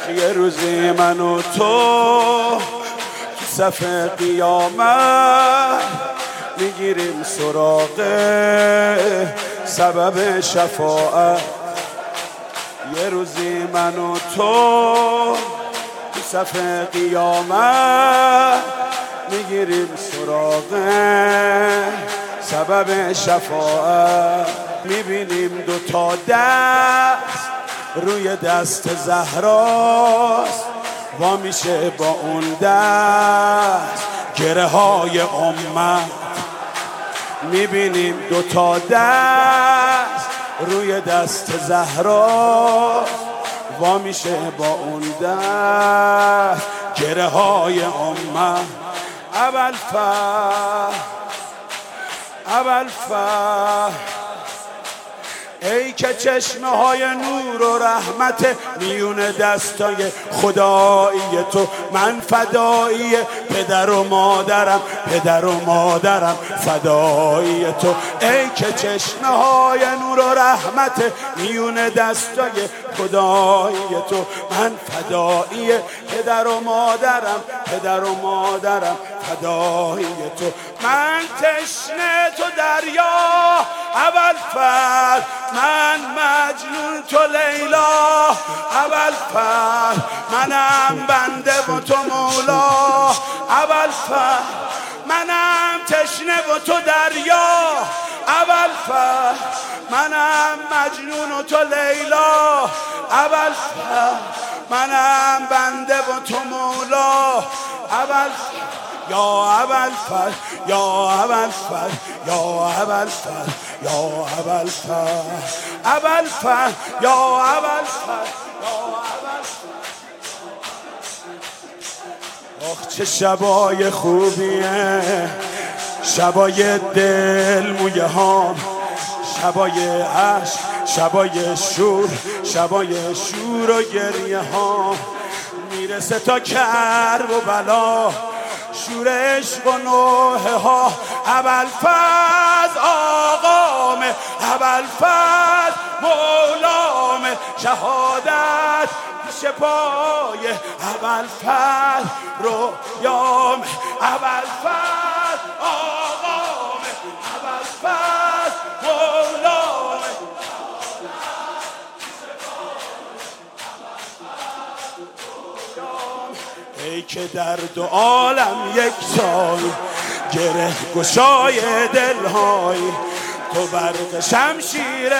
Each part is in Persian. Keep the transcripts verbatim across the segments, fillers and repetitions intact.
یه روزی من و تو تو صف قیامت میگیریم سراغ سبب شفاعت. یه روزی من و تو تو صف قیامت میگیریم سراغ سبب شفاعت. میبینیم دو تا دست روی دست زهراست، وا میشه با اون دست گره های امت. میبینیم دو تا دست روی دست زهراست، وا میشه با اون دست گره های امت. ابوالفضل ابوالفضل ای که چشمه های نور و رحمت میون دستای خدایی تو، من فدایی پدر و مادرم، پدر و مادرم فدایی تو. ای که چشمه های نور و رحمت میون دستای خدایی تو، من فدایی پدر و مادرم، پدر و مادرم فدایی تو. من تشنه تو دریا ابوالفضل، من مجنون تو لیلا ابوالفضل، منم بنده و تو مولا ابوالفضل، منم تشنه و تو دریا ابوالفضل، منم مجنون و تو لیلا ابوالفضل، منم بنده و تو مولا ابوالفضل. یا ابوالفضل یا ابوالفضل یا ابوالفضل یا ابوالفضل ابوالفضل یا ابوالفضل یا ابوالفضل. آخ چه شبای خوبیه، شبای دل مویه ها، شبای عشق، شبای شور، شبای شور و گریه ها. میرسه تا کرب و بلا، شور عشق و نوحه ها. ابوالفضل آقام، ابوالفضل مولام، شهادت پیش پای ابوالفضل رویام. ابوالفضل آقام، ابوالفضل مولام. ای که در دو عالم یک سای، گره گشای دلهای تو، برق شمشیر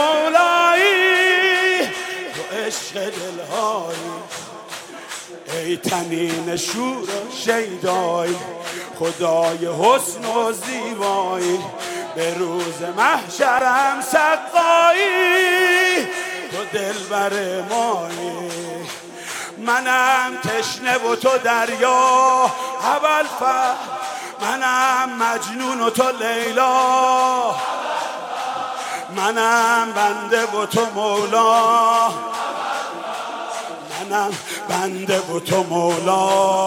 مولایی تو، عشق دلهایی. ای تنین شور و شیدای، خدای حسن و زیبایی، به روز محشرم سقایی تو دلبر مایی. منم تشنه و تو دریا ابوالفضل، منم مجنون و تو لیلا، منم بنده و تو مولا، منم بنده و تو مولا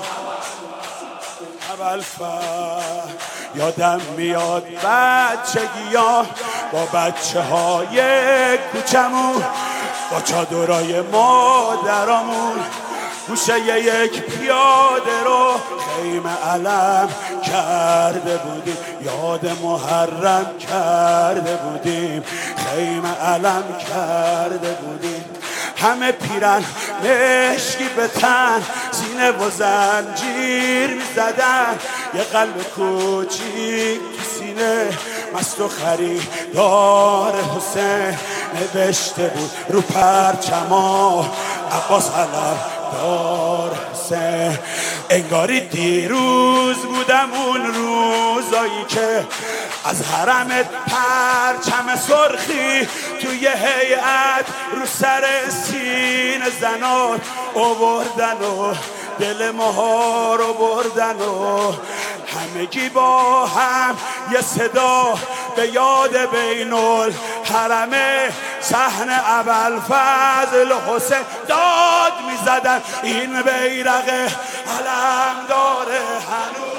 ابوالفضل. یادم میاد بچگی‌ها با بچه های کوچمون، با چادرای مادرامون گوشه یک پیاده رو خیمه علم کرده بودیم، یاد محرم کرده بودیم، خیمه علم کرده بودیم. همه پیرن مشکی به تن، سینه و زنجیر میزدن، یه قلب کوچیک تو سینه مست و خریدار حسین نوشته بود رو پرچما عباس علم دار حسین. انگاری دیروز بودم اون روزایی که از حرمت پرچم سرخی توی هیئت رو سر سینه زنان آوردن و دل ماها رو بردن و همگی با هم یه صدا به یاد بین الحرمه صحن ابوالفضل حسین داد میزدن. این بیرق علم داره هنوز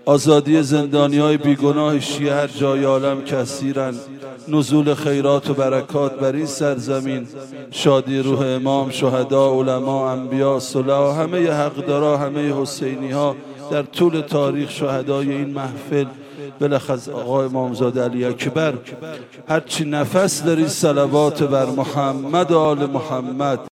آزادی زندانیای بیگناه شیعه هر جای عالم کثیرن، نزول خیرات و برکات بر این سرزمین، شادی روح امام، شهدا، علما، انبیا، صلح، همه حقدارا، همه حسینی ها در طول تاریخ، شهدای این محفل، بالاخص آقا امامزاده علی اکبر. هرچی نفس داری صلوات بر محمد و آل محمد.